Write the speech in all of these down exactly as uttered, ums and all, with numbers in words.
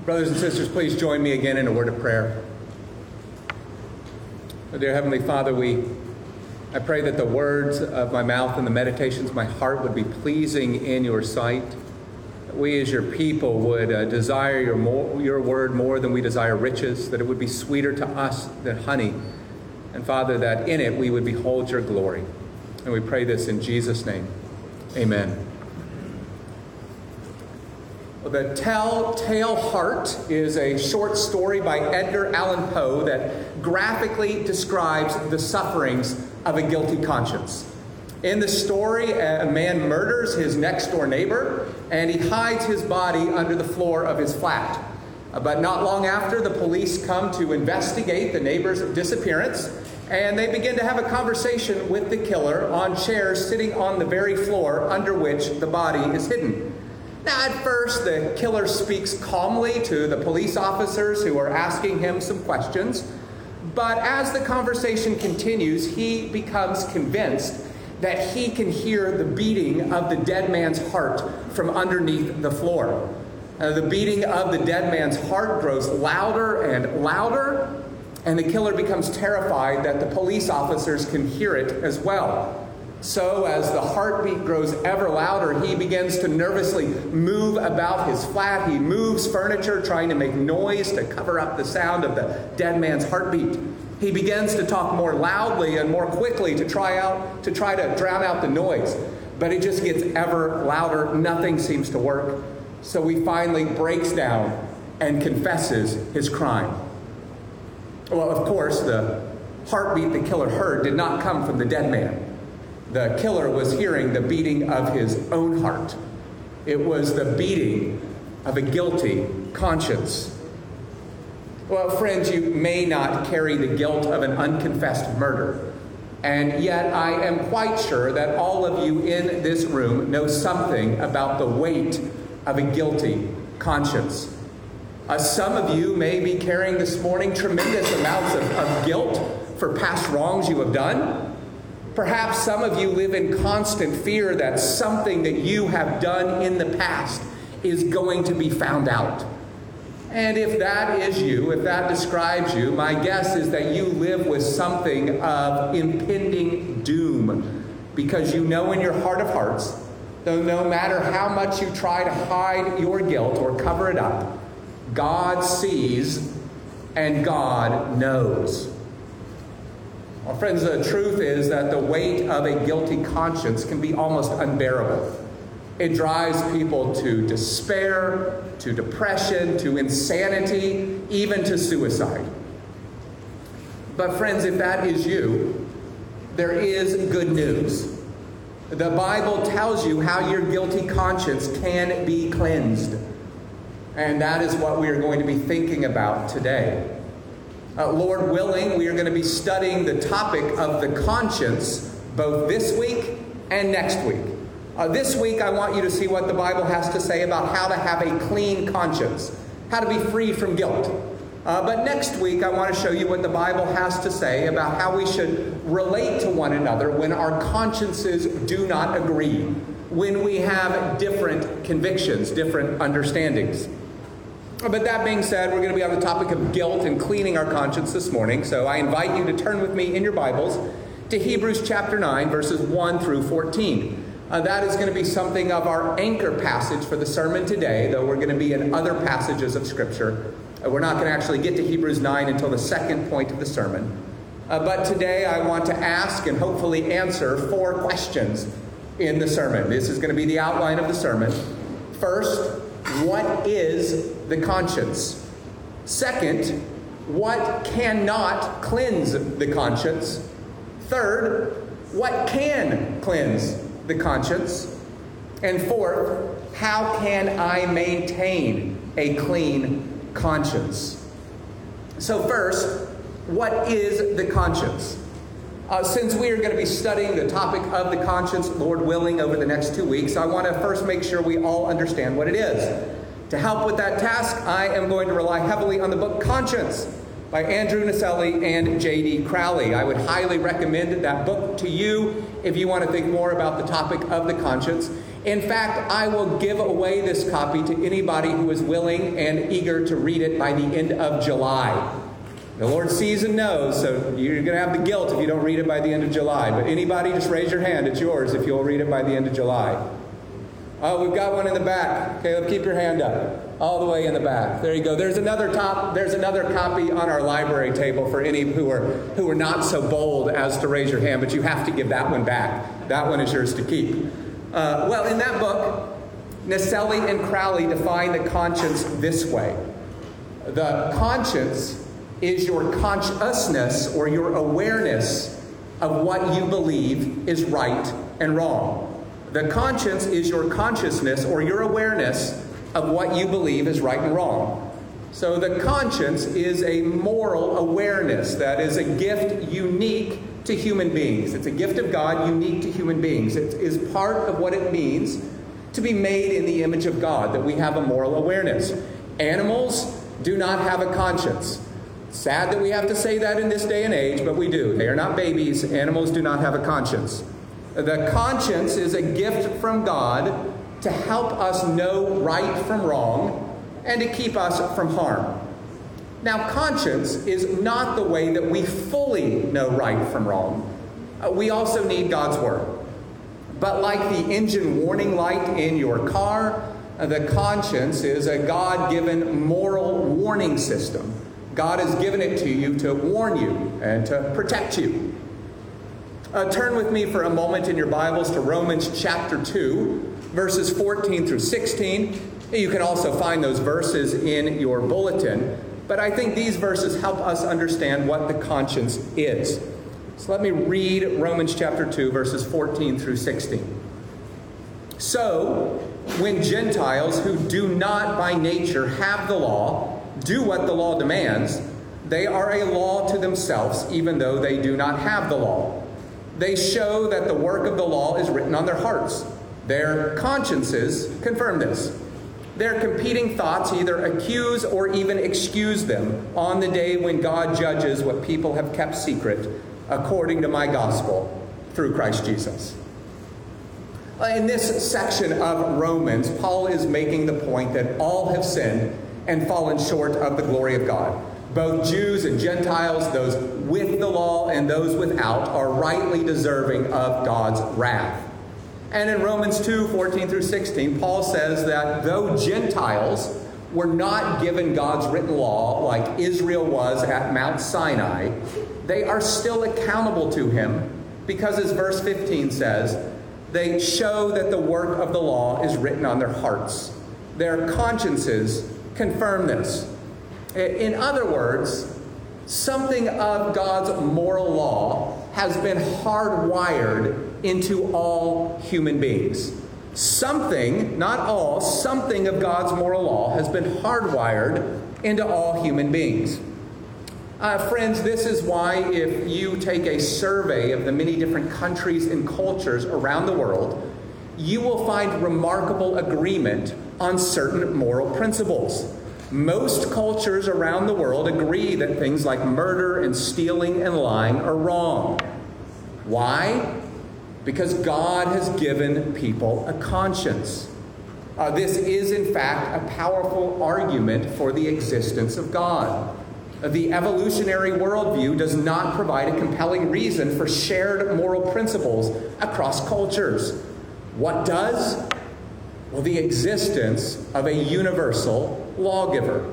Brothers and sisters, please join me again in a word of prayer. Oh, dear Heavenly Father, we, I pray that the words of my mouth and the meditations of my heart would be pleasing in your sight. That we as your people would uh, desire your, more, your word more than we desire riches, that it would be sweeter to us than honey. And Father, that in it we would behold your glory. And we pray this in Jesus' name. Amen. The Telltale Heart is a short story by Edgar Allan Poe that graphically describes the sufferings of a guilty conscience. In the story, a man murders his next-door neighbor, and he hides his body under the floor of his flat. But not long after, the police come to investigate the neighbor's disappearance, and they begin to have a conversation with the killer on chairs sitting on the very floor under which the body is hidden. Now, at first, the killer speaks calmly to the police officers who are asking him some questions. But as the conversation continues, he becomes convinced that he can hear the beating of the dead man's heart from underneath the floor. Uh, the beating of the dead man's heart grows louder and louder, and the killer becomes terrified that the police officers can hear it as well. So, as the heartbeat grows ever louder, he begins to nervously move about his flat. He moves furniture, trying to make noise to cover up the sound of the dead man's heartbeat. He begins to talk more loudly and more quickly to try out to try to drown out the noise. But it just gets ever louder. Nothing seems to work. So he finally breaks down and confesses his crime. Well, of course, the heartbeat the killer heard did not come from the dead man. The killer was hearing the beating of his own heart. It was the beating of a guilty conscience. Well, friends, you may not carry the guilt of an unconfessed murder. And yet I am quite sure that all of you in this room know something about the weight of a guilty conscience. Uh, some of you may be carrying this morning tremendous amounts of, of guilt for past wrongs you have done. Perhaps some of you live in constant fear that something that you have done in the past is going to be found out. And if that is you, if that describes you, my guess is that you live with something of impending doom, because you know in your heart of hearts, though no matter how much you try to hide your guilt or cover it up, God sees and God knows. Well, friends, the truth is that the weight of a guilty conscience can be almost unbearable. It drives people to despair, to depression, to insanity, even to suicide. But friends, if that is you, there is good news. The Bible tells you how your guilty conscience can be cleansed. And that is what we are going to be thinking about today. Uh, Lord willing, we are going to be studying the topic of the conscience both this week and next week. Uh, this week, I want you to see what the Bible has to say about how to have a clean conscience, how to be free from guilt. Uh, but next week, I want to show you what the Bible has to say about how we should relate to one another when our consciences do not agree, when we have different convictions, different understandings. But that being said, we're going to be on the topic of guilt and cleaning our conscience this morning. So I invite you to turn with me in your Bibles to Hebrews chapter nine, verses one through fourteen. Uh, that is going to be something of our anchor passage for the sermon today, though we're going to be in other passages of Scripture. Uh, we're not going to actually get to Hebrews nine until the second point of the sermon. Uh, but today I want to ask and hopefully answer four questions in the sermon. This is going to be the outline of the sermon. First, what is the conscience? Second, what cannot cleanse the conscience? Third, what can cleanse the conscience? And fourth, how can I maintain a clean conscience? So first, what is the conscience? Uh, since we are going to be studying the topic of the conscience, Lord willing, over the next two weeks, I want to first make sure we all understand what it is. To help with that task, I am going to rely heavily on the book Conscience by Andrew Naselli and J D Crowley. I would highly recommend that book to you if you want to think more about the topic of the conscience. In fact, I will give away this copy to anybody who is willing and eager to read it by the end of July. The Lord sees and knows, so you're going to have the guilt if you don't read it by the end of July. But anybody, just raise your hand. It's yours if you'll read it by the end of July. Oh, we've got one in the back. Caleb, keep your hand up. All the way in the back. There you go. There's another top. There's another copy on our library table for any who are who are not so bold as to raise your hand. But you have to give that one back. That one is yours to keep. Uh, well, in that book, Naselli and Crowley define the conscience this way: the conscience is your consciousness or your awareness of what you believe is right and wrong. The conscience is your consciousness or your awareness of what you believe is right and wrong. So the conscience is a moral awareness that is a gift unique to human beings. It's a gift of God unique to human beings. It is part of what it means to be made in the image of God, that we have a moral awareness. Animals do not have a conscience. Sad that we have to say that in this day and age, but we do. They are not babies. Animals do not have a conscience. The conscience is a gift from God to help us know right from wrong and to keep us from harm. Now, conscience is not the way that we fully know right from wrong. Uh, we also need God's Word. But like the engine warning light in your car, uh, the conscience is a God-given moral warning system. God has given it to you to warn you and to protect you. Uh, turn with me for a moment in your Bibles to Romans chapter two, verses fourteen through sixteen. You can also find those verses in your bulletin. But I think these verses help us understand what the conscience is. So let me read Romans chapter two, verses fourteen through sixteen. So, when Gentiles who do not by nature have the law do what the law demands, they are a law to themselves, even though they do not have the law. They show that the work of the law is written on their hearts. Their consciences confirm this. Their competing thoughts either accuse or even excuse them on the day when God judges what people have kept secret, according to my gospel, through Christ Jesus. In this section of Romans, Paul is making the point that all have sinned and fallen short of the glory of God. Both Jews and Gentiles, those with the law and those without, are rightly deserving of God's wrath. And in Romans two, fourteen through sixteen, Paul says that though Gentiles were not given God's written law like Israel was at Mount Sinai, they are still accountable to him because, as verse fifteen says, they show that the work of the law is written on their hearts. Their consciences confirm this. In other words, something of God's moral law has been hardwired into all human beings. Something, not all, something of God's moral law has been hardwired into all human beings. Uh, friends, this is why if you take a survey of the many different countries and cultures around the world, you will find remarkable agreement on certain moral principles. Most cultures around the world agree that things like murder and stealing and lying are wrong. Why? Because God has given people a conscience. Uh, this is, in fact, a powerful argument for the existence of God. Uh, the evolutionary worldview does not provide a compelling reason for shared moral principles across cultures. What does? Well, the existence of a universal lawgiver.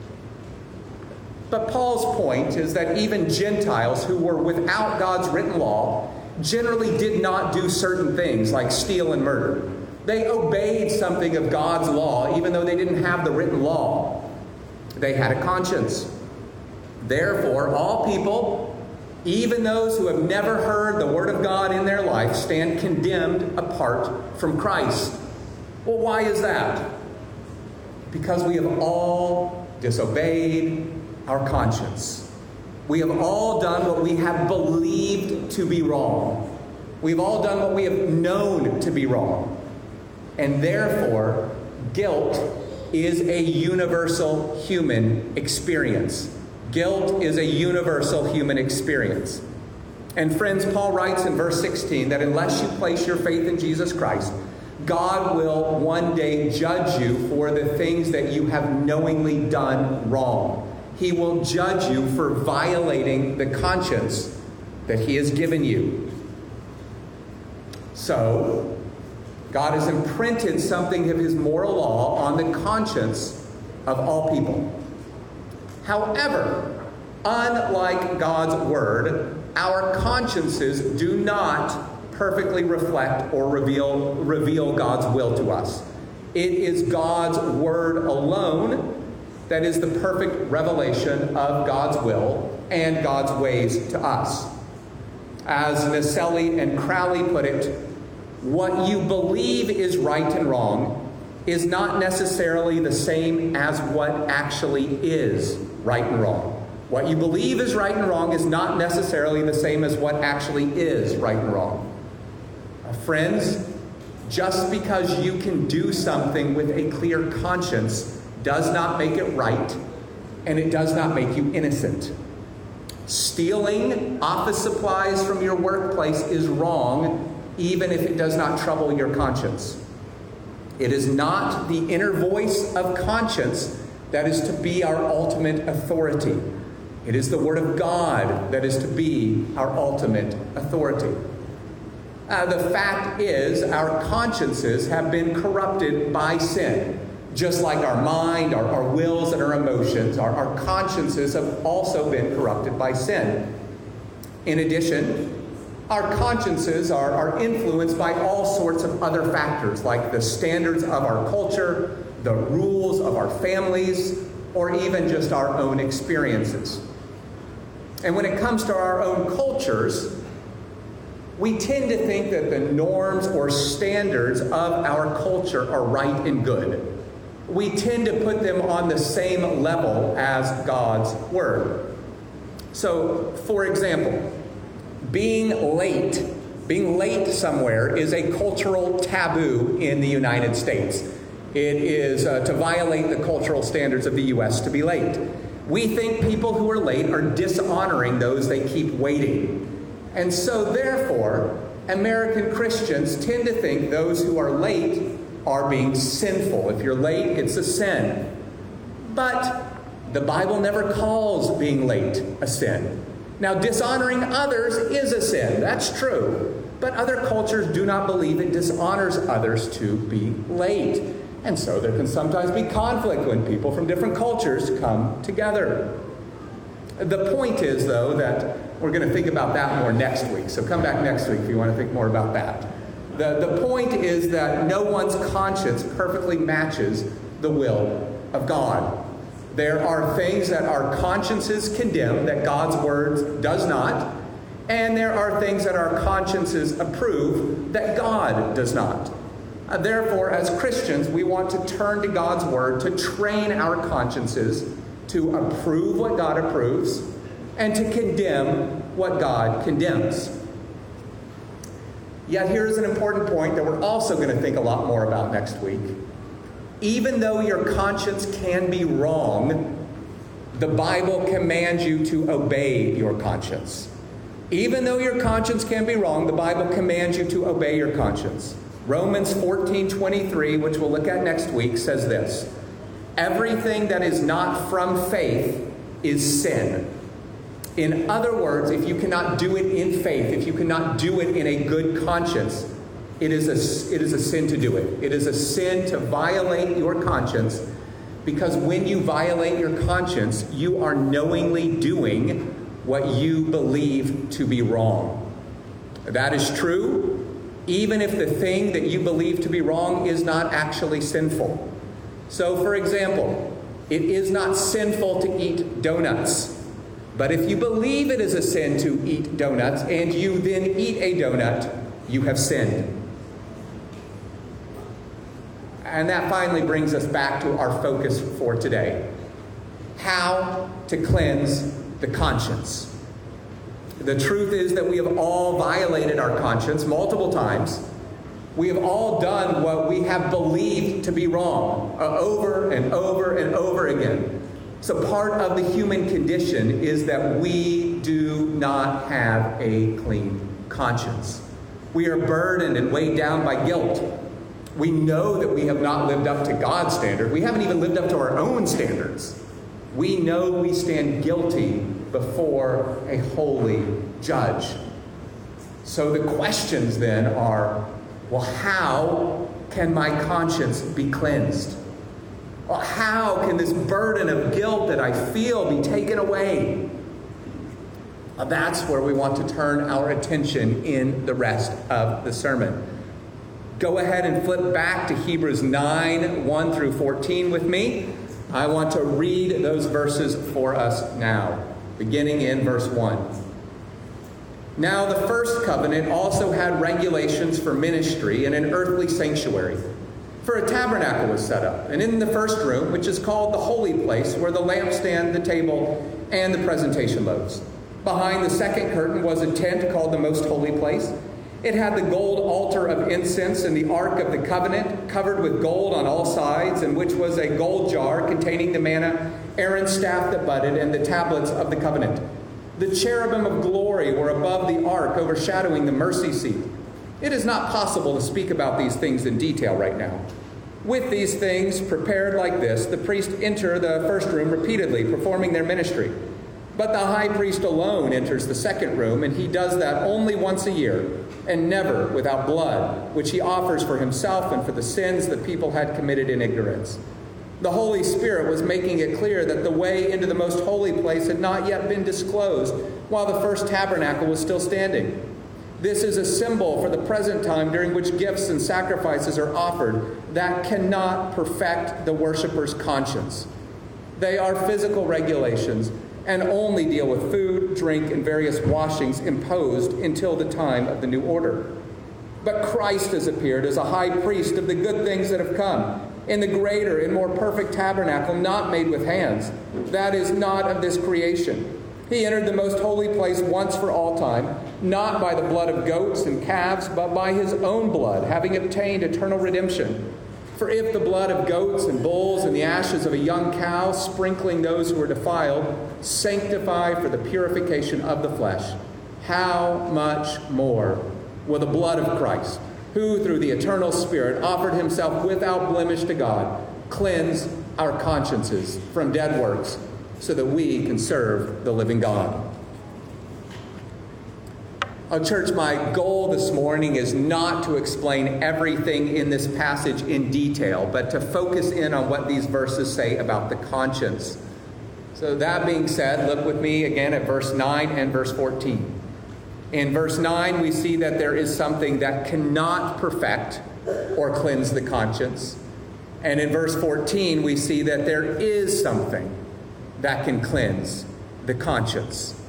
But Paul's point is that even Gentiles who were without God's written law generally did not do certain things like steal and murder. They obeyed something of God's law even though they didn't have the written law. They had a conscience. Therefore, all people, even those who have never heard the word of God in their life, stand condemned apart from Christ. Well, why is that? Because we have all disobeyed our conscience. We have all done what we have believed to be wrong. We've all done what we have known to be wrong. And therefore, guilt is a universal human experience. Guilt is a universal human experience. And friends, Paul writes in verse sixteen that unless you place your faith in Jesus Christ, God will one day judge you for the things that you have knowingly done wrong. He will judge you for violating the conscience that He has given you. So, God has imprinted something of His moral law on the conscience of all people. However, unlike God's Word, our consciences do not perfectly reflect or reveal, reveal God's will to us. It is God's Word alone that is the perfect revelation of God's will and God's ways to us. As Naselli and Crowley put it, what you believe is right and wrong is not necessarily the same as what actually is right and wrong. What you believe is right and wrong is not necessarily the same as what actually is right and wrong. Uh, friends, just because you can do something with a clear conscience does not make it right, and it does not make you innocent. Stealing office supplies from your workplace is wrong, even if it does not trouble your conscience. It is not the inner voice of conscience that is to be our ultimate authority. It is the Word of God that is to be our ultimate authority. Uh, the fact is, our consciences have been corrupted by sin. Just like our mind, our, our wills, and our emotions, our, our consciences have also been corrupted by sin. In addition, our consciences are, are influenced by all sorts of other factors, like the standards of our culture, the rules of our families, or even just our own experiences. And when it comes to our own cultures, we tend to think that the norms or standards of our culture are right and good. We tend to put them on the same level as God's Word. So, for example, being late, being late somewhere is a cultural taboo in the United States. It is uh, to violate the cultural standards of the U S to be late. We think people who are late are dishonoring those they keep waiting. And so, therefore, American Christians tend to think those who are late are being sinful. If you're late, it's a sin. But the Bible never calls being late a sin. Now, dishonoring others is a sin. That's true. But other cultures do not believe it dishonors others to be late. And so there can sometimes be conflict when people from different cultures come together. The point is, though, that we're going to think about that more next week. So come back next week if you want to think more about that. The, the point is that no one's conscience perfectly matches the will of God. There are things that our consciences condemn that God's Word does not, and there are things that our consciences approve that God does not. Uh, therefore, as Christians, we want to turn to God's Word to train our consciences to approve what God approves and to condemn what God condemns. Yet here's an important point that we're also going to think a lot more about next week. Even though your conscience can be wrong, the Bible commands you to obey your conscience. Even though your conscience can be wrong, the Bible commands you to obey your conscience. Romans fourteen twenty-three, which we'll look at next week, says this: everything that is not from faith is sin. In other words, if you cannot do it in faith, if you cannot do it in a good conscience, it is a, it is a sin to do it. It is a sin to violate your conscience, because when you violate your conscience, you are knowingly doing what you believe to be wrong. That is true, even if the thing that you believe to be wrong is not actually sinful. So, for example, it is not sinful to eat donuts. But if you believe it is a sin to eat donuts and you then eat a donut, you have sinned. And that finally brings us back to our focus for today: how to cleanse the conscience. The truth is that we have all violated our conscience multiple times. We have all done what we have believed to be wrong uh, over and over and over again. So part of the human condition is that we do not have a clean conscience. We are burdened and weighed down by guilt. We know that we have not lived up to God's standard. We haven't even lived up to our own standards. We know we stand guilty before a holy judge. So the questions then are, well, how can my conscience be cleansed? Well, how can this burden of guilt that I feel be taken away? Well, that's where we want to turn our attention in the rest of the sermon. Go ahead and flip back to Hebrews nine, one through fourteen with me. I want to read those verses for us now, beginning in verse one. Now the first covenant also had regulations for ministry in an earthly sanctuary. For a tabernacle was set up, and in the first room, which is called the holy place, were the lampstand, the table, and the presentation loaves. Behind the second curtain was a tent called the most holy place. It had the gold altar of incense and the ark of the covenant, covered with gold on all sides, in which was a gold jar containing the manna, Aaron's staff that budded, and the tablets of the covenant. The cherubim of glory were above the ark, overshadowing the mercy seat. It is not possible to speak about these things in detail right now. With these things prepared like this, the priests enter the first room repeatedly, performing their ministry. But the high priest alone enters the second room, and he does that only once a year, and never without blood, which he offers for himself and for the sins the people had committed in ignorance. The Holy Spirit was making it clear that the way into the most holy place had not yet been disclosed while the first tabernacle was still standing. This is a symbol for the present time during which gifts and sacrifices are offered that cannot perfect the worshiper's conscience. They are physical regulations and only deal with food, drink, and various washings imposed until the time of the new order. But Christ has appeared as a high priest of the good things that have come, in the greater and more perfect tabernacle not made with hands, that is not of this creation. He entered the most holy place once for all time, not by the blood of goats and calves, but by his own blood, having obtained eternal redemption. For if the blood of goats and bulls and the ashes of a young cow, sprinkling those who are defiled, sanctify for the purification of the flesh, how much more will the blood of Christ, who through the eternal Spirit offered himself without blemish to God, cleanse our consciences from dead works, so that we can serve the living God. Oh, church, my goal this morning is not to explain everything in this passage in detail, but to focus in on what these verses say about the conscience. So that being said, look with me again at verse nine and verse fourteen. In verse nine, we see that there is something that cannot perfect or cleanse the conscience. And in verse fourteen, we see that there is something that can cleanse the conscience.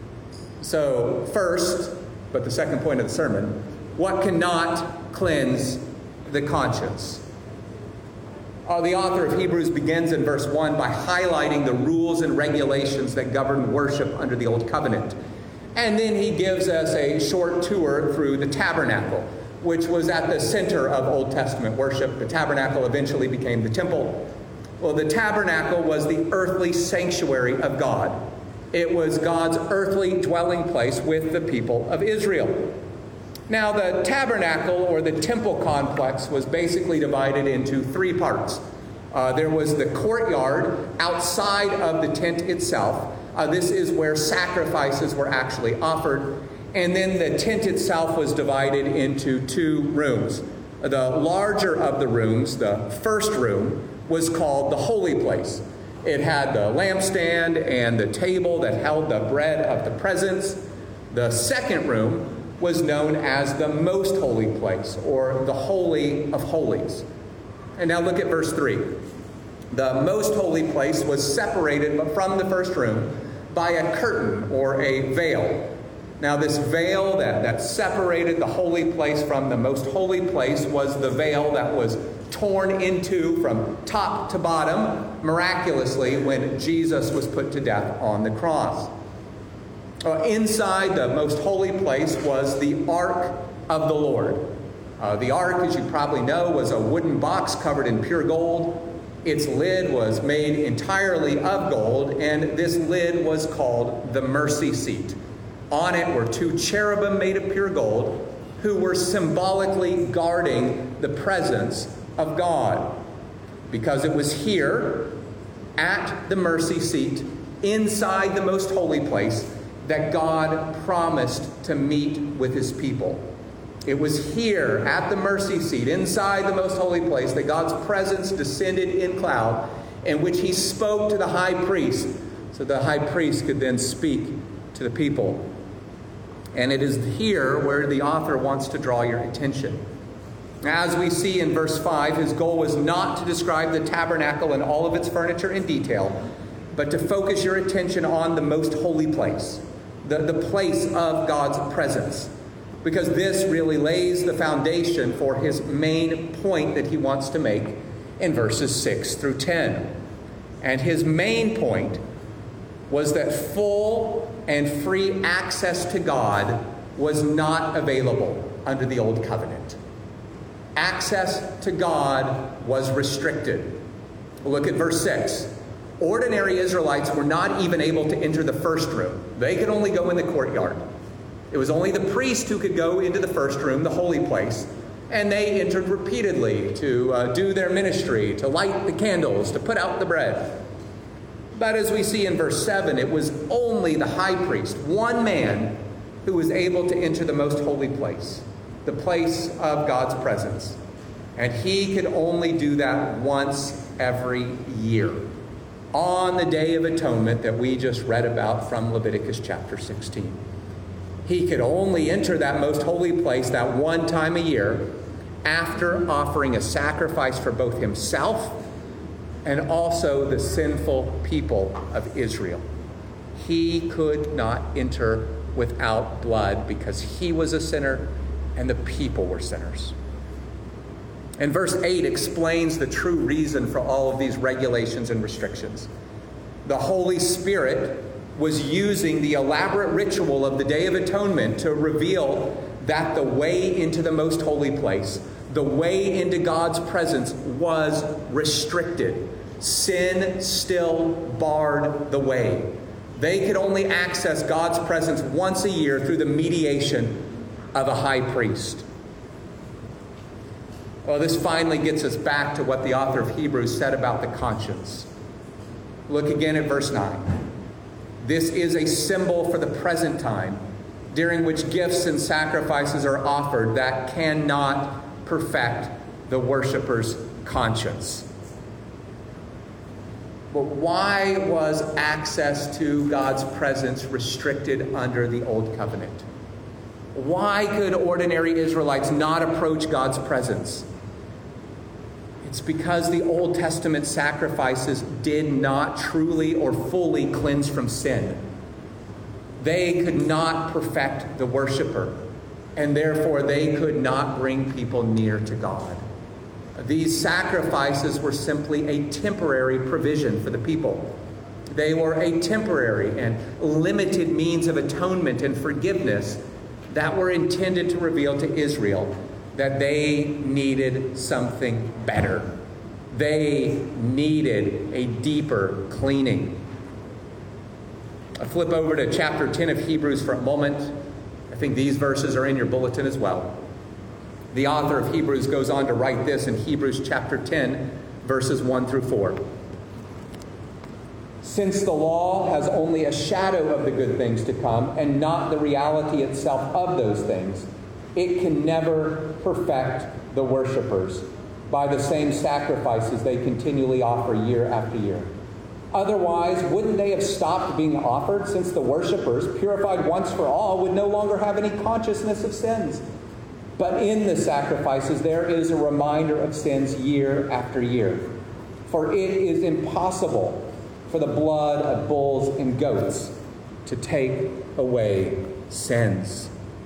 So first, but the second point of the sermon, what cannot cleanse the conscience? Uh, the author of Hebrews begins in verse one by highlighting the rules and regulations that govern worship under the Old Covenant. And then he gives us a short tour through the tabernacle, which was at the center of Old Testament worship. The tabernacle eventually became the temple. Well, the tabernacle was the earthly sanctuary of God. It was God's earthly dwelling place with the people of Israel. Now, the tabernacle or the temple complex was basically divided into three parts. Uh, there was the courtyard outside of the tent itself. Uh, this is where sacrifices were actually offered. And then the tent itself was divided into two rooms. The larger of the rooms, the first room, was called the holy place. It had the lampstand and the table that held the bread of the presence. The second room was known as the most holy place, or the Holy of Holies. And now look at verse three. The most holy place was separated from the first room by a curtain or a veil. Now this veil that, that separated the holy place from the most holy place was the veil that was torn into from top to bottom miraculously when Jesus was put to death on the cross. Uh, inside the most holy place was the Ark of the Lord. Uh, the Ark, as you probably know, was a wooden box covered in pure gold. Its lid was made entirely of gold, and this lid was called the mercy seat. On it were two cherubim made of pure gold, who were symbolically guarding the presence of God. Because it was here, at the mercy seat, inside the most holy place, that God promised to meet with his people. It was here, at the mercy seat, inside the most holy place, that God's presence descended in cloud, in which he spoke to the high priest, so the high priest could then speak to the people. And it is here where the author wants to draw your attention. As we see in verse five, his goal was not to describe the tabernacle and all of its furniture in detail, but to focus your attention on the most holy place, the, the place of God's presence. Because this really lays the foundation for his main point that he wants to make in verses six through ten. And his main point was that full and free access to God was not available under the Old Covenant. Access to God was restricted. Look at verse six. Ordinary Israelites were not even able to enter the first room. They could only go in the courtyard. It was only the priest who could go into the first room, the holy place, and they entered repeatedly to uh, do their ministry, to light the candles, to put out the bread. But as we see in verse seven, it was only the high priest, one man, who was able to enter the most holy place, the place of God's presence. And he could only do that once every year, on the Day of Atonement that we just read about from Leviticus chapter sixteen. He could only enter that most holy place that one time a year after offering a sacrifice for both himself and also the sinful people of Israel. He could not enter without blood because he was a sinner and the people were sinners. And verse eight explains the true reason for all of these regulations and restrictions. The Holy Spirit was using the elaborate ritual of the Day of Atonement to reveal that the way into the most holy place, the way into God's presence, was restricted. Sin still barred the way. They could only access God's presence once a year through the mediation of a high priest. Well, this finally gets us back to what the author of Hebrews said about the conscience. Look again at verse nine. This is a symbol for the present time, during which gifts and sacrifices are offered that cannot perfect the worshiper's conscience. But why was access to God's presence restricted under the Old Covenant? Why could ordinary Israelites not approach God's presence? It's because the Old Testament sacrifices did not truly or fully cleanse from sin. They could not perfect the worshiper, and therefore they could not bring people near to God. These sacrifices were simply a temporary provision for the people. They were a temporary and limited means of atonement and forgiveness that were intended to reveal to Israel that they needed something better. They needed a deeper cleaning. I flip over to chapter ten of Hebrews for a moment. I think these verses are in your bulletin as well. The author of Hebrews goes on to write this in Hebrews chapter ten, verses one through four. Since the law has only a shadow of the good things to come and not the reality itself of those things, it can never perfect the worshipers by the same sacrifices they continually offer year after year. Otherwise, wouldn't they have stopped being offered, since the worshipers, purified once for all, would no longer have any consciousness of sins? But in the sacrifices, there is a reminder of sins year after year. For it is impossible for the blood of bulls and goats to take away sins.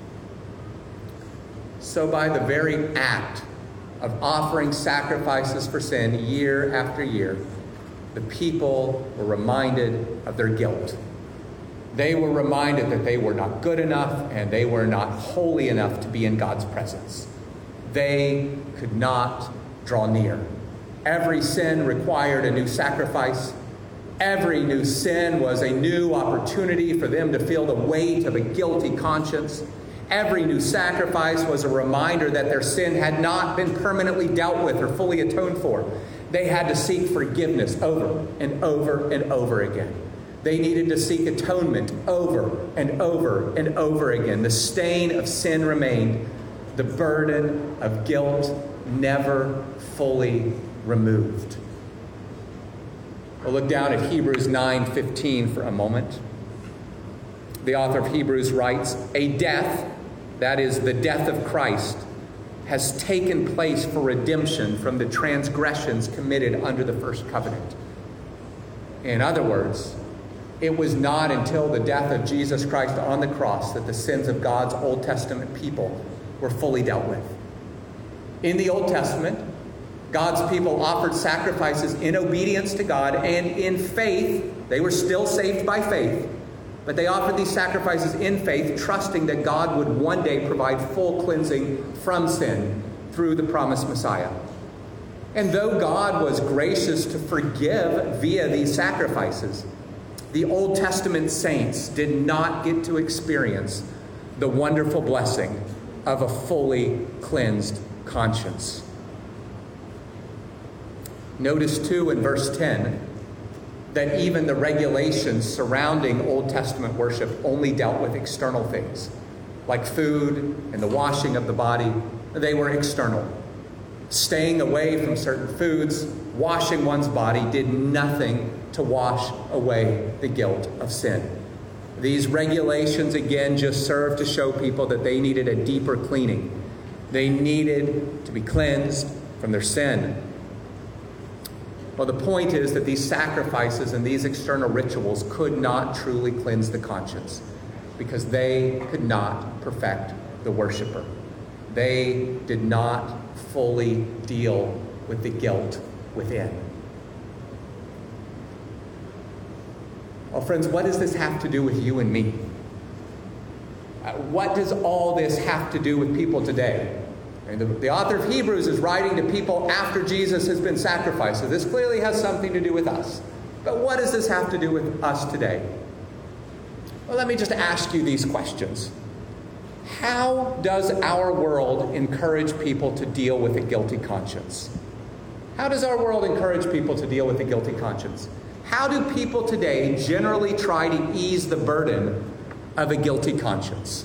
So by the very act of offering sacrifices for sin year after year, the people were reminded of their guilt. They were reminded that they were not good enough and they were not holy enough to be in God's presence. They could not draw near. Every sin required a new sacrifice. Every new sin was a new opportunity for them to feel the weight of a guilty conscience. Every new sacrifice was a reminder that their sin had not been permanently dealt with or fully atoned for. They had to seek forgiveness over and over and over again. They needed to seek atonement over and over and over again. The stain of sin remained. The burden of guilt never fully removed. We'll look down at Hebrews nine fifteen for a moment. The author of Hebrews writes, "A death, that is the death of Christ, has taken place for redemption from the transgressions committed under the first covenant." In other words, it was not until the death of Jesus Christ on the cross that the sins of God's Old Testament people were fully dealt with. In the Old Testament, God's people offered sacrifices in obedience to God and in faith. They were still saved by faith, but they offered these sacrifices in faith, trusting that God would one day provide full cleansing from sin through the promised Messiah. And though God was gracious to forgive via these sacrifices, the Old Testament saints did not get to experience the wonderful blessing of a fully cleansed conscience. Notice too in verse ten that even the regulations surrounding Old Testament worship only dealt with external things, like food and the washing of the body. They were external. Staying away from certain foods, washing one's body, did nothing to wash away the guilt of sin. These regulations, again, just served to show people that they needed a deeper cleaning. They needed to be cleansed from their sin. Well, the point is that these sacrifices and these external rituals could not truly cleanse the conscience because they could not perfect the worshiper. They did not fully deal with the guilt within. Well, friends, what does this have to do with you and me? Uh, what does all this have to do with people today? And the, the author of Hebrews is writing to people after Jesus has been sacrificed. So this clearly has something to do with us. But what does this have to do with us today? Well, let me just ask you these questions. How does our world encourage people to deal with a guilty conscience? How does our world encourage people to deal with a guilty conscience? How do people today generally try to ease the burden of a guilty conscience?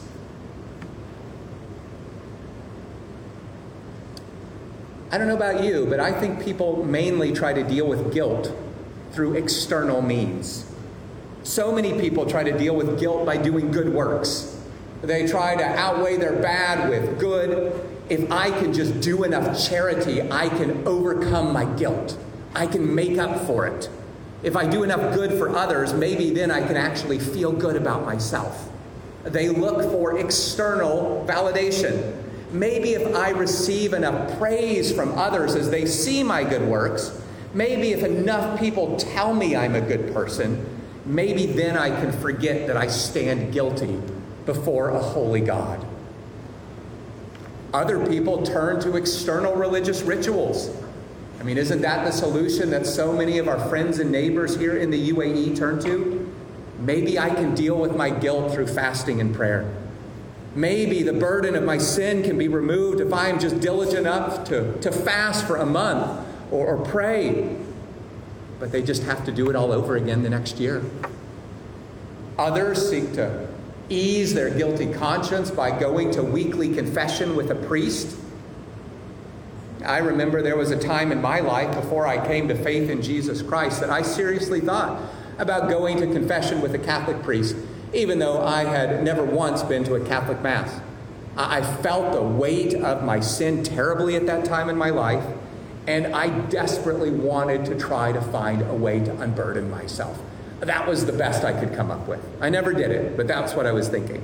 I don't know about you, but I think people mainly try to deal with guilt through external means. So many people try to deal with guilt by doing good works. They try to outweigh their bad with good. If I can just do enough charity, I can overcome my guilt. I can make up for it. If I do enough good for others, maybe then I can actually feel good about myself. They look for external validation. Maybe if I receive enough praise from others as they see my good works, maybe if enough people tell me I'm a good person, maybe then I can forget that I stand guilty before a holy God. Other people turn to external religious rituals. I mean, isn't that the solution that so many of our friends and neighbors here in the U A E turn to? Maybe I can deal with my guilt through fasting and prayer. Maybe the burden of my sin can be removed if I am just diligent enough to, to fast for a month or, or pray. But they just have to do it all over again the next year. Others seek to ease their guilty conscience by going to weekly confession with a priest. I remember there was a time in my life before I came to faith in Jesus Christ that I seriously thought about going to confession with a Catholic priest, even though I had never once been to a Catholic Mass. I felt the weight of my sin terribly at that time in my life, and I desperately wanted to try to find a way to unburden myself. That was the best I could come up with. I never did it, but that's what I was thinking.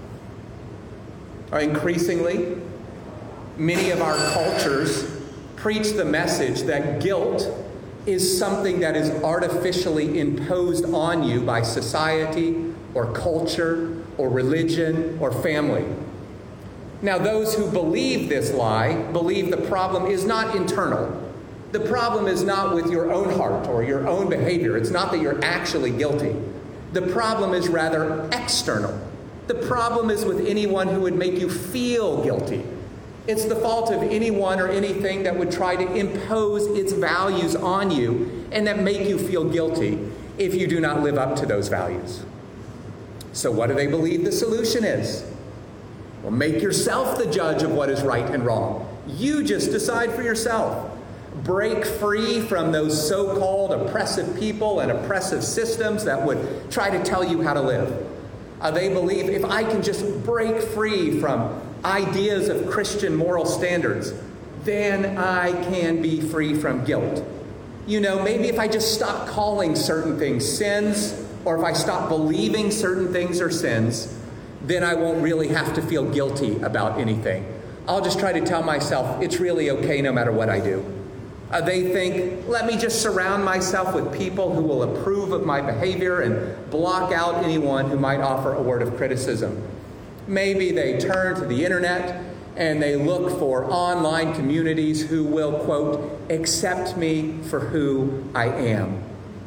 Increasingly, many of our cultures preach the message that guilt is something that is artificially imposed on you by society or culture or religion or family. Now, those who believe this lie believe the problem is not internal. The problem is not with your own heart or your own behavior. It's not that you're actually guilty. The problem is rather external. The problem is with anyone who would make you feel guilty. It's the fault of anyone or anything that would try to impose its values on you and that make you feel guilty if you do not live up to those values. So what do they believe the solution is? Well, make yourself the judge of what is right and wrong. You just decide for yourself. Break free from those so-called oppressive people and oppressive systems that would try to tell you how to live. Uh, they believe if I can just break free from ideas of Christian moral standards, then I can be free from guilt. You know, maybe if I just stop calling certain things sins, or if I stop believing certain things are sins, then I won't really have to feel guilty about anything. I'll just try to tell myself it's really okay no matter what I do. Uh, they think, let me just surround myself with people who will approve of my behavior and block out anyone who might offer a word of criticism. Maybe they turn to the internet and they look for online communities who will, quote, accept me for who I am.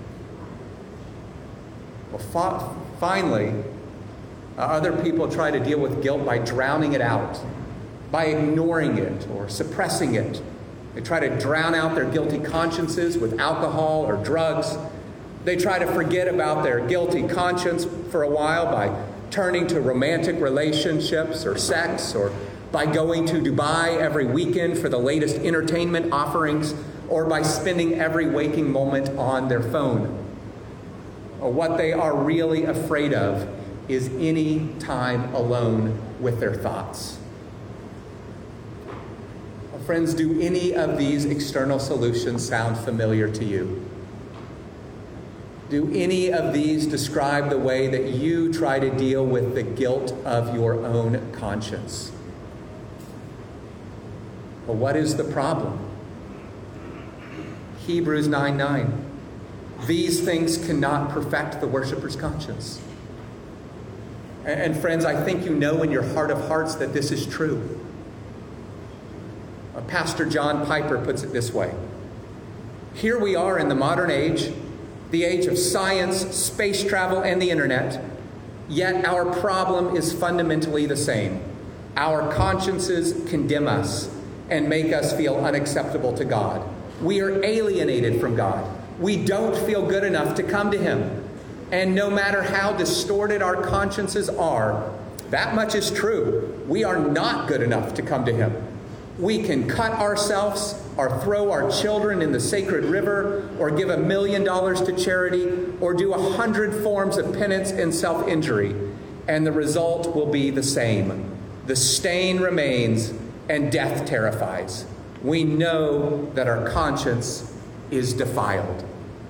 Well, fa- finally, uh, other people try to deal with guilt by drowning it out, by ignoring it or suppressing it. They try to drown out their guilty consciences with alcohol or drugs. They try to forget about their guilty conscience for a while by turning to romantic relationships or sex, or by going to Dubai every weekend for the latest entertainment offerings, or by spending every waking moment on their phone. Or what they are really afraid of is any time alone with their thoughts. Friends, do any of these external solutions sound familiar to you? Do any of these describe the way that you try to deal with the guilt of your own conscience? Well, what is the problem? Hebrews nine nine. These things cannot perfect the worshiper's conscience. And, and friends, I think you know in your heart of hearts that this is true. Pastor John Piper puts it this way. Here we are in the modern age, the age of science, space travel, and the internet, yet our problem is fundamentally the same. Our consciences condemn us and make us feel unacceptable to God. We are alienated from God. We don't feel good enough to come to Him. And no matter how distorted our consciences are, that much is true. We are not good enough to come to Him. We can cut ourselves or throw our children in the sacred river or give a million dollars to charity or do a hundred forms of penance and self-injury, and the result will be the same. The stain remains and death terrifies. We know that our conscience is defiled.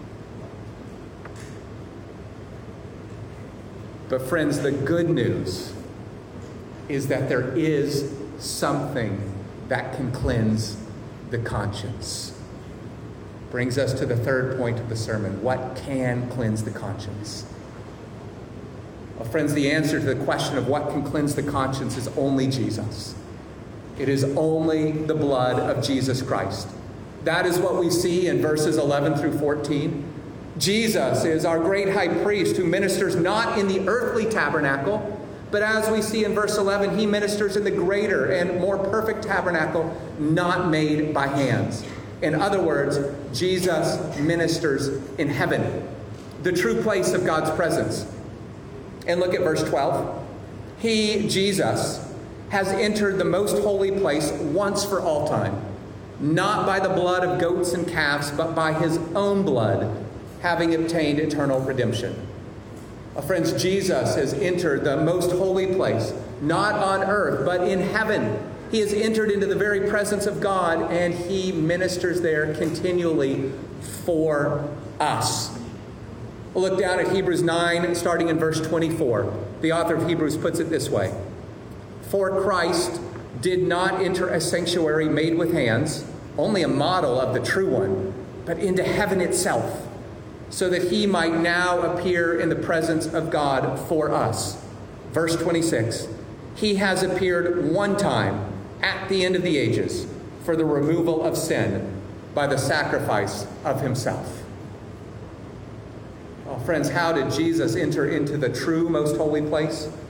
But friends, the good news is that there is something that can cleanse the conscience. Brings us to the third point of the sermon. What can cleanse the conscience? Well, friends, the answer to the question of what can cleanse the conscience is only Jesus. It is only the blood of Jesus Christ. That is what we see in verses eleven through fourteen. Jesus is our great high priest who ministers not in the earthly tabernacle, but as we see in verse eleven, he ministers in the greater and more perfect tabernacle, not made by hands. In other words, Jesus ministers in heaven, the true place of God's presence. And look at verse twelve. He, Jesus, has entered the most holy place once for all time, not by the blood of goats and calves, but by his own blood, having obtained eternal redemption. Uh, friends, Jesus has entered the most holy place, not on earth, but in heaven. He has entered into the very presence of God, and he ministers there continually for us. We'll look down at Hebrews nine, starting in verse twenty-four. The author of Hebrews puts it this way. For Christ did not enter a sanctuary made with hands, only a model of the true one, but into heaven itself, so that he might now appear in the presence of God for us. Verse twenty-six, he has appeared one time at the end of the ages for the removal of sin by the sacrifice of himself. Well, friends, how did Jesus enter into the true most holy place?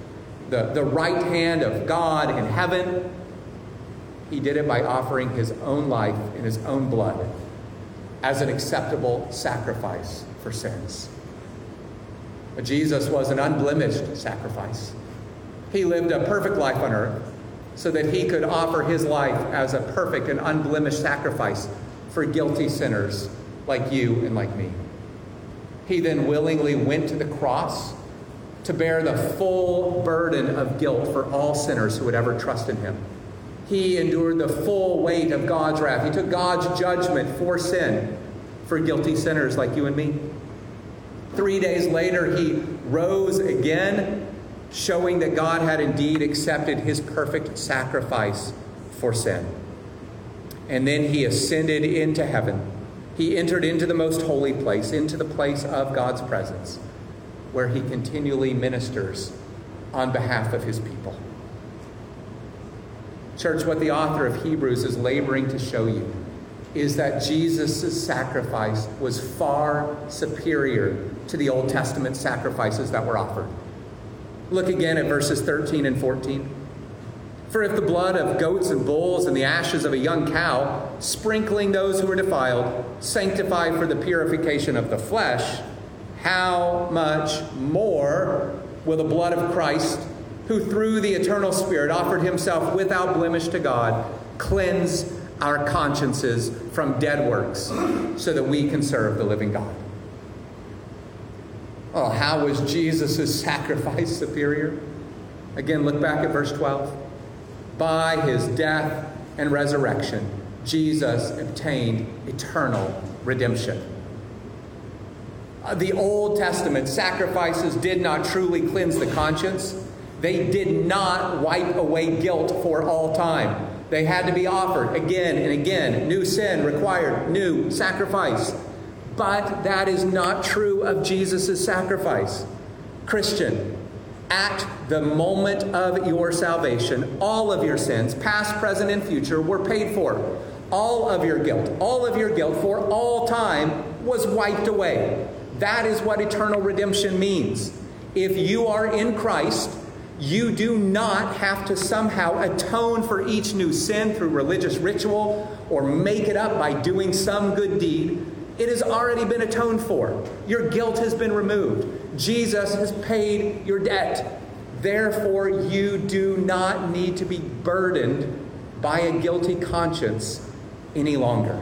the, the right hand of God in heaven. He did it by offering his own life in his own blood as an acceptable sacrifice for sins. But Jesus was an unblemished sacrifice. He lived a perfect life on earth so that he could offer his life as a perfect and unblemished sacrifice for guilty sinners like you and like me. He then willingly went to the cross to bear the full burden of guilt for all sinners who would ever trust in him. He endured the full weight of God's wrath. He took God's judgment for sin for guilty sinners like you and me. Three days later, he rose again, showing that God had indeed accepted his perfect sacrifice for sin. And then he ascended into heaven. He entered into the most holy place, into the place of God's presence, where he continually ministers on behalf of his people. Church, what the author of Hebrews is laboring to show you is that Jesus' sacrifice was far superior to the Old Testament sacrifices that were offered. Look again at verses thirteen and fourteen. For if the blood of goats and bulls and the ashes of a young cow, sprinkling those who are defiled, sanctify for the purification of the flesh, how much more will the blood of Christ, who through the eternal Spirit offered himself without blemish to God, cleanse our consciences from dead works so that we can serve the living God? Oh, how was Jesus' sacrifice superior? Again, look back at verse twelve. By his death and resurrection, Jesus obtained eternal redemption. The Old Testament sacrifices did not truly cleanse the conscience. They did not wipe away guilt for all time. They had to be offered again and again. New sin required new sacrifice. But that is not true of Jesus' sacrifice. Christian, at the moment of your salvation, all of your sins, past, present, and future, were paid for. All of your guilt, all of your guilt for all time was wiped away. That is what eternal redemption means. If you are in Christ, you do not have to somehow atone for each new sin through religious ritual or make it up by doing some good deed. It has already been atoned for. Your guilt has been removed. Jesus has paid your debt. Therefore, you do not need to be burdened by a guilty conscience any longer.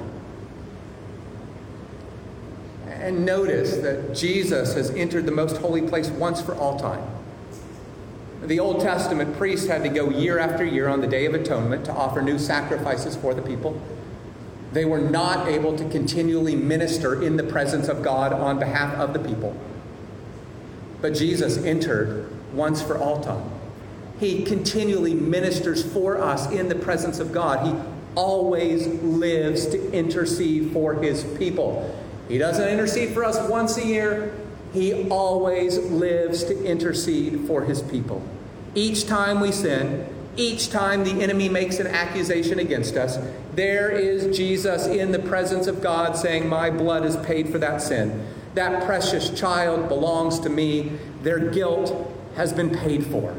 And notice that Jesus has entered the most holy place once for all time. The Old Testament priests had to go year after year on the Day of Atonement to offer new sacrifices for the people. They were not able to continually minister in the presence of God on behalf of the people. But Jesus entered once for all time. He continually ministers for us in the presence of God. He always lives to intercede for his people. He doesn't intercede for us once a year. He always lives to intercede for his people. Each time we sin, each time the enemy makes an accusation against us, there is Jesus in the presence of God saying, my blood is paid for that sin. That precious child belongs to me. Their guilt has been paid for.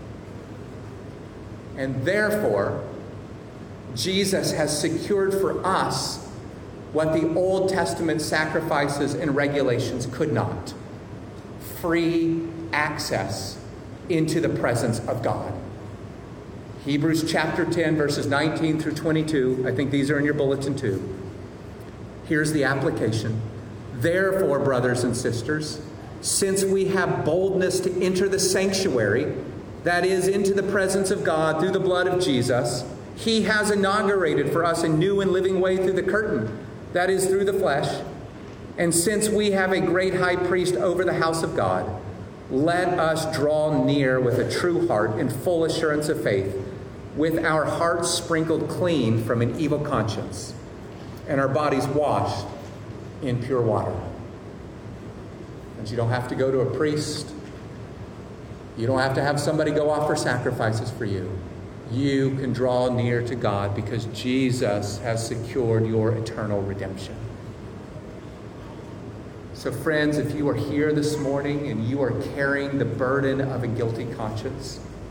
And therefore, Jesus has secured for us what the Old Testament sacrifices and regulations could not. Free access into the presence of God. Hebrews chapter ten, verses nineteen through twenty-two. I think these are in your bulletin too. Here's the application. Therefore, brothers and sisters, since we have boldness to enter the sanctuary, that is, into the presence of God through the blood of Jesus, he has inaugurated for us a new and living way through the curtain, that is, through the flesh. And since we have a great high priest over the house of God, let us draw near with a true heart and full assurance of faith, with our hearts sprinkled clean from an evil conscience, and our bodies washed in pure water. And you don't have to go to a priest. You don't have to have somebody go offer sacrifices for you. You can draw near to God because Jesus has secured your eternal redemption. So friends, if you are here this morning and you are carrying the burden of a guilty conscience,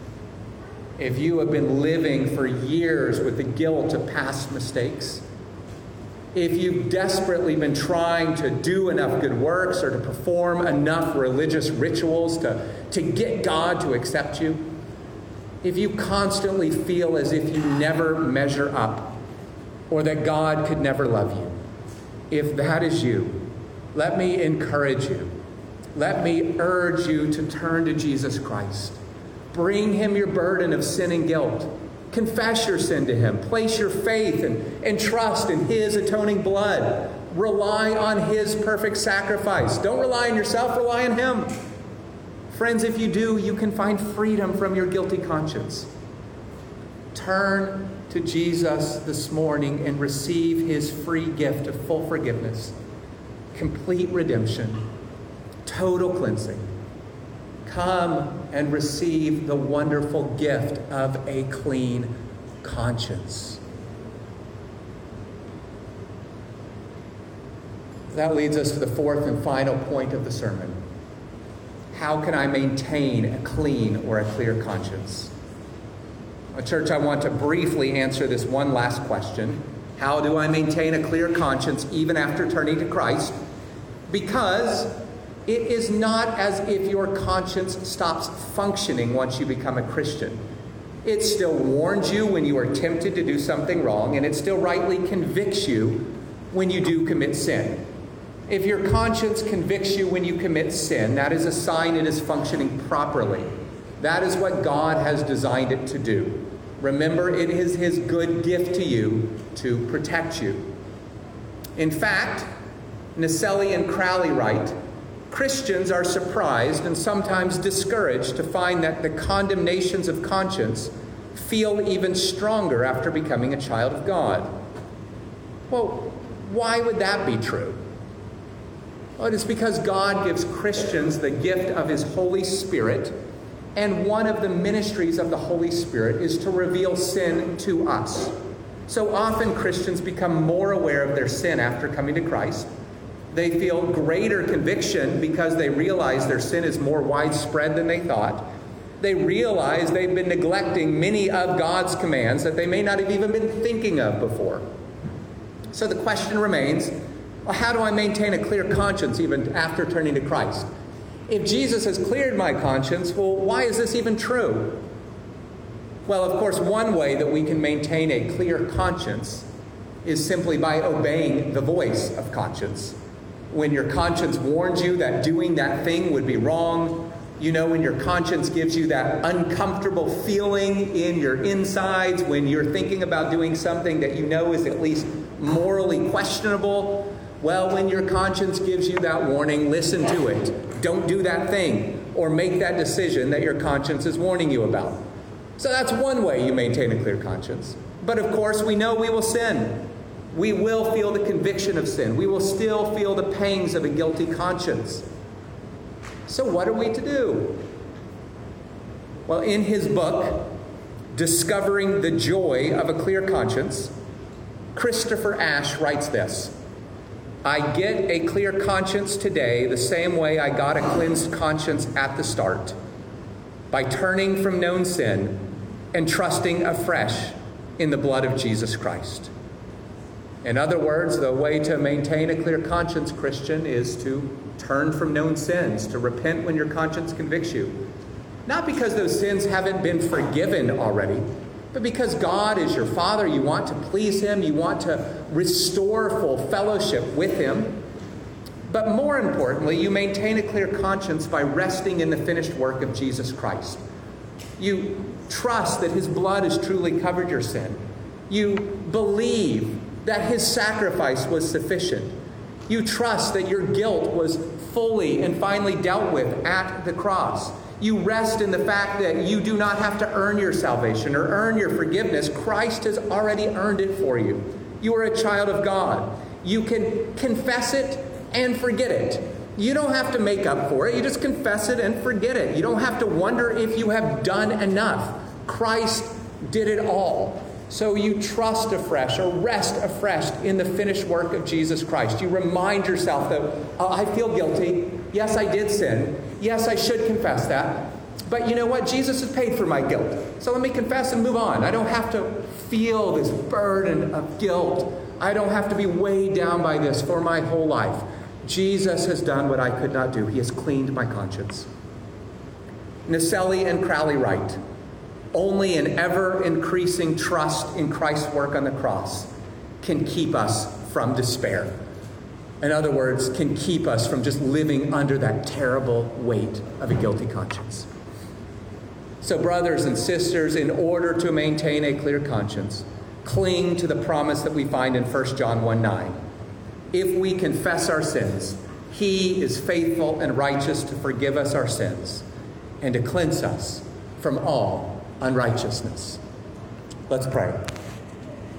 if you have been living for years with the guilt of past mistakes, if you've desperately been trying to do enough good works or to perform enough religious rituals to, to get God to accept you, if you constantly feel as if you never measure up or that God could never love you, if that is you, let me encourage you. Let me urge you to turn to Jesus Christ. Bring him your burden of sin and guilt. Confess your sin to him. Place your faith and, and trust in his atoning blood. Rely on his perfect sacrifice. Don't rely on yourself, rely on him. Friends, if you do, you can find freedom from your guilty conscience. Turn to Jesus this morning and receive his free gift of full forgiveness, complete redemption, total cleansing. Come and receive the wonderful gift of a clean conscience. That leads us to the fourth and final point of the sermon. How can I maintain a clean or a clear conscience? Well, church, I want to briefly answer this one last question. How do I maintain a clear conscience even after turning to Christ? Because it is not as if your conscience stops functioning once you become a Christian. It still warns you when you are tempted to do something wrong, and it still rightly convicts you when you do commit sin. If your conscience convicts you when you commit sin, that is a sign it is functioning properly. That is what God has designed it to do. Remember, it is his good gift to you to protect you. In fact, Naselli and Crowley write, Christians are surprised and sometimes discouraged to find that the condemnations of conscience feel even stronger after becoming a child of God. Well, why would that be true? Well, it is because God gives Christians the gift of his Holy Spirit, and one of the ministries of the Holy Spirit is to reveal sin to us. So often Christians become more aware of their sin after coming to Christ. They feel greater conviction because they realize their sin is more widespread than they thought. They realize they've been neglecting many of God's commands that they may not have even been thinking of before. So the question remains, well, how do I maintain a clear conscience even after turning to Christ? If Jesus has cleared my conscience, well, why is this even true? Well, of course, one way that we can maintain a clear conscience is simply by obeying the voice of conscience. When your conscience warns you that doing that thing would be wrong, you know, when your conscience gives you that uncomfortable feeling in your insides, when you're thinking about doing something that you know is at least morally questionable, well, when your conscience gives you that warning, listen to it. Don't do that thing or make that decision that your conscience is warning you about. So that's one way you maintain a clear conscience. But of course, we know we will sin. We will feel the conviction of sin. We will still feel the pangs of a guilty conscience. So what are we to do? Well, in his book, Discovering the Joy of a Clear Conscience, Christopher Ash writes this: I get a clear conscience today the same way I got a cleansed conscience at the start, by turning from known sin and trusting afresh in the blood of Jesus Christ. In other words, the way to maintain a clear conscience, Christian, is to turn from known sins, to repent when your conscience convicts you. Not because those sins haven't been forgiven already, but because God is your Father, you want to please him, you want to restore full fellowship with him. But more importantly, you maintain a clear conscience by resting in the finished work of Jesus Christ. You trust that his blood has truly covered your sin. You believe that his sacrifice was sufficient. You trust that your guilt was fully and finally dealt with at the cross. You rest in the fact that you do not have to earn your salvation or earn your forgiveness. Christ has already earned it for you. You are a child of God. You can confess it and forget it. You don't have to make up for it. You just confess it and forget it. You don't have to wonder if you have done enough. Christ did it all. So you trust afresh or rest afresh in the finished work of Jesus Christ. You remind yourself that, oh, I feel guilty. Yes, I did sin. Yes, I should confess that. But you know what? Jesus has paid for my guilt. So let me confess and move on. I don't have to feel this burden of guilt. I don't have to be weighed down by this for my whole life. Jesus has done what I could not do. He has cleaned my conscience. Naselli and Crowley write, only an ever-increasing trust in Christ's work on the cross can keep us from despair. In other words, can keep us from just living under that terrible weight of a guilty conscience. So brothers and sisters, in order to maintain a clear conscience, cling to the promise that we find in First John one nine. If we confess our sins, he is faithful and righteous to forgive us our sins and to cleanse us from all unrighteousness. Let's pray.